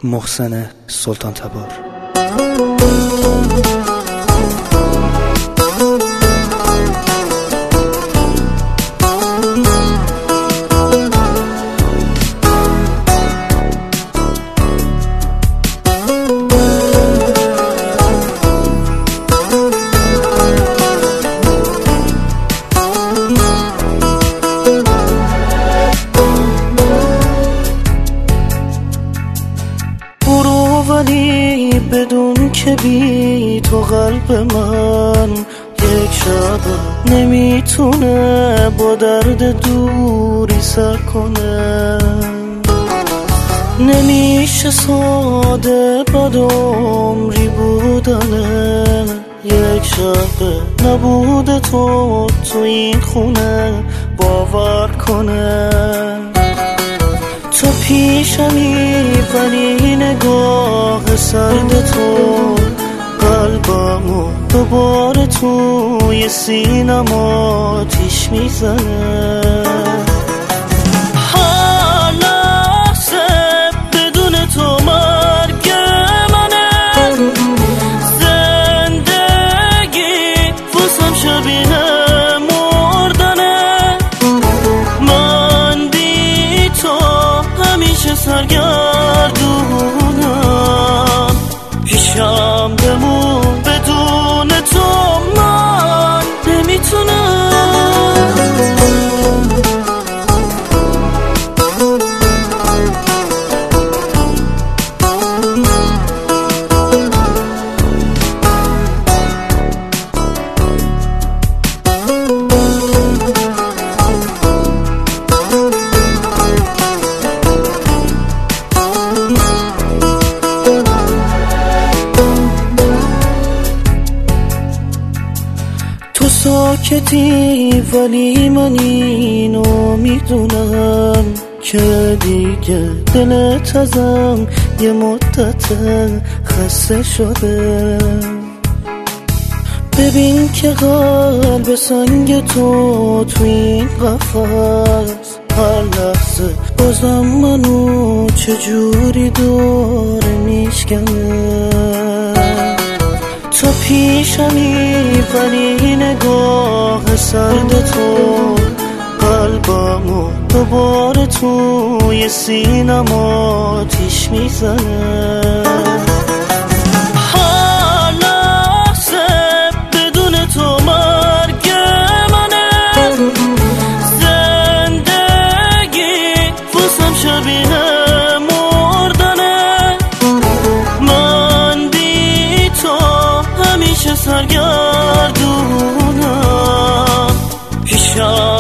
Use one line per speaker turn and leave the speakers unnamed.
محسن سلطان تبار.
ولی بدون که بی تو قلب من یک شب نمیتونه با درد دوری سر کنه. نمیشه ساده بد عمری بودنه، یک شب نبود تو این خونه باور کنه. تو پیشمی ولی نگاه سرد تو قلبمو دوباره توی سینم آتیش میزنه. هر لحظه بدون تو مرگ منه، زندگی واسم شبیه مردنه. من بی تو همیشه سرگردونم، پیشم بمون بدون تو من نمیتونم. تو ساکتی ولی من اینو میدونم که دیگه دلت ازم یه مدت خسته شده. ببین که قلب سنگ تو این قفس هر لحظه بازم منو چجوری داره میشکنه. تو پیشمی ولی نگاه سرد تو قلبمو دوباره توی سینم آتیش میزنه. هر لحظه بدون تو مرگ منه، زندگی واسم شبیه مردنه. من بی تو همیشه سرگردونم، پیشم